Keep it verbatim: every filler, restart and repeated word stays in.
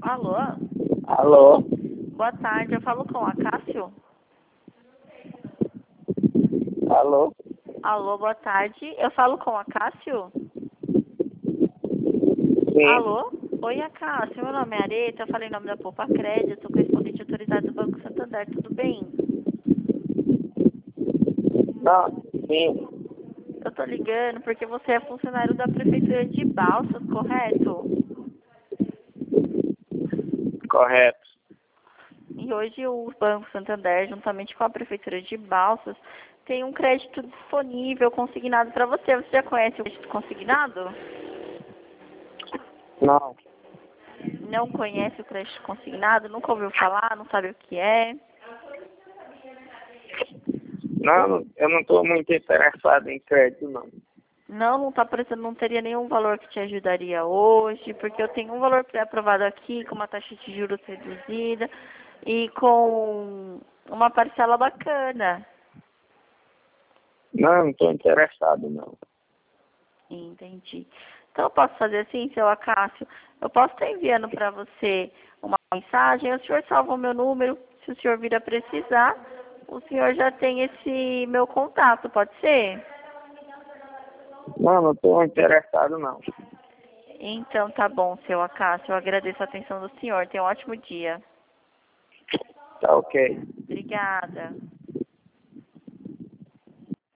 Alô? Alô? Boa tarde, eu falo com a Cássio. Alô? Alô, boa tarde, eu falo com a Cássio. Sim. Alô? Oi, a Cássio, meu nome é Areta, eu falei em nome da Poupa Crédito, correspondente autorizado do Banco Santander, tudo bem? Não, sim. Eu tô ligando porque você é funcionário da Prefeitura de Balsas, correto? Correto. E hoje o Banco Santander, juntamente com a Prefeitura de Balsas, tem um crédito disponível, consignado para você. Você já conhece o crédito consignado? Não. Não conhece o crédito consignado? Nunca ouviu falar? Não sabe o que é? Não, eu não estou muito interessado em crédito, não. Não, não tá parecendo, não teria nenhum valor que te ajudaria hoje, porque eu tenho um valor pré-aprovado aqui, com uma taxa de juros reduzida e com uma parcela bacana. Não, não estou interessado, não. Entendi. Então eu posso fazer assim, seu Acácio, eu posso estar enviando para você uma mensagem, o senhor salva o meu número, se o senhor vir a precisar, o senhor já tem esse meu contato, pode ser? Não, não estou interessado, não. Então tá bom, seu Acácio, eu agradeço a atenção do senhor, tenha um ótimo dia. Tá ok. Obrigada.